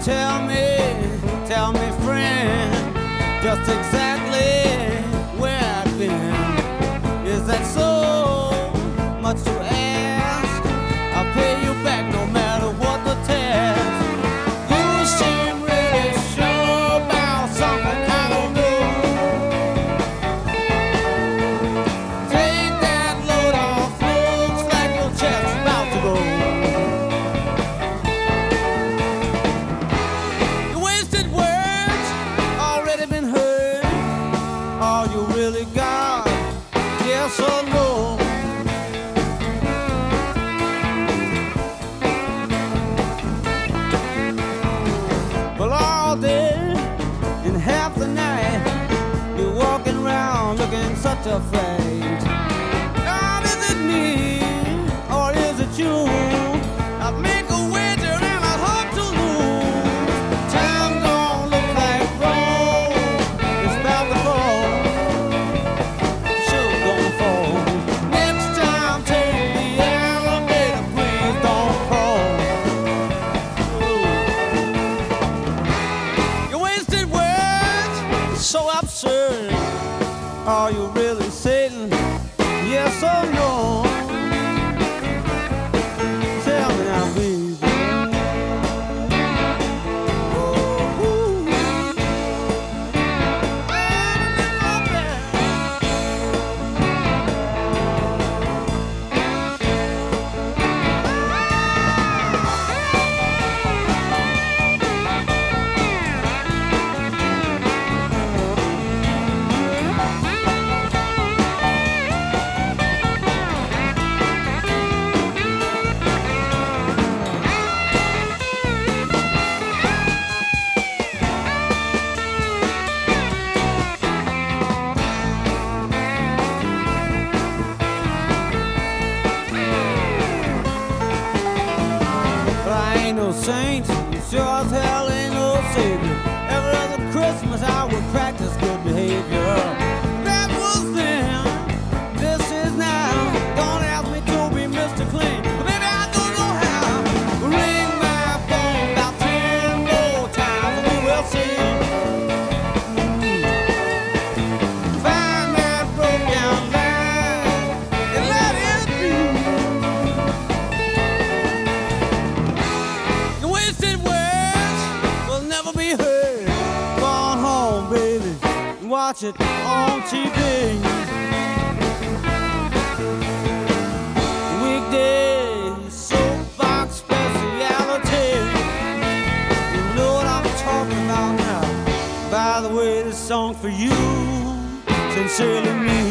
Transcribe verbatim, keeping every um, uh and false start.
Tell me, tell me, friend, just exactly where I've been. Is that so much to ask? I'll pay you back no matter what the task. You seem really sure about something I don't know. Take that load off, looks like your chest's about to go. All you really got, yes or no? Well, all day and half the night, you're walking around looking such a fright. God, is it me or is it you? I make a wager and I hope to lose. Time don't look like gold. It's about to fall. So absurd. Are you really Satan? Yes or no? Tell me now, baby. Ooh, ooh. No saint, sure as hell ain't no savior. Every other Christmas I would practice good behavior. That was then, this is now. Don't ask me to be Mister Clean, but maybe I don't know how. Ring my phone about ten more times and we will see. Find that broke down line and let it be. Wasted words will never be heard. Go on home, baby, and watch it on T V. Weekdays, soapbox speciality. You know what I'm talking about now. By the way, this song's for you, sincerely me.